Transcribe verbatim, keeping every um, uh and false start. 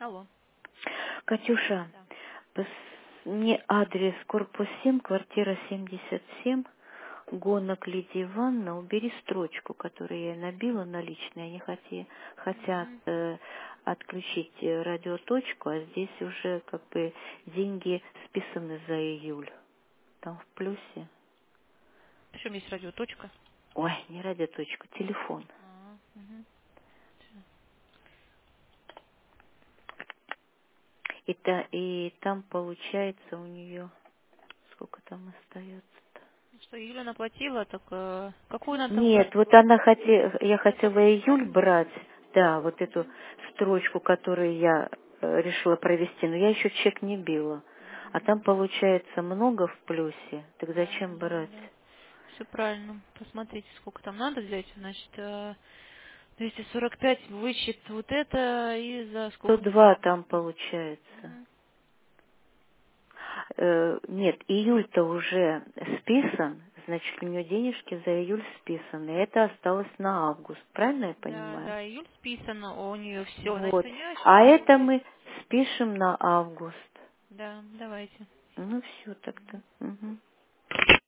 Алло. Катюша, Да. пос- мне адрес корпус семь, квартира семьдесят семь, гонок Лидия Ивановна, убери строчку, которую я набила наличные. Они хоти- хотят Угу. э, отключить э, радиоточку, а здесь уже как бы деньги списаны за июль. Там в плюсе. Причем есть радиоточка. Ой, не радиоточку, телефон. А, угу. И, та, и там получается у нее, сколько там остается-то? Что, Юля наплатила, так э, какую надо там Нет, убрать? вот она хотела, я Это хотела июль правильно? брать, да, вот эту Угу. строчку, которую я э, решила провести, но я еще чек не била. А Угу. там получается много в плюсе, так Да, зачем да, брать? да. Все правильно. Посмотрите, сколько там надо взять. Значит, э, двести сорок пять вычет вот это и за сто сколько два денег? там получается. Угу. Э, нет, июль-то уже списан, значит, у нее денежки за июль списаны. Это осталось на август, правильно я Да, понимаю? да, июль списано, а у нее все. Значит, Вот. у нее А сейчас это будет. мы спишем на август. Да, давайте. Ну все тогда. Мгм.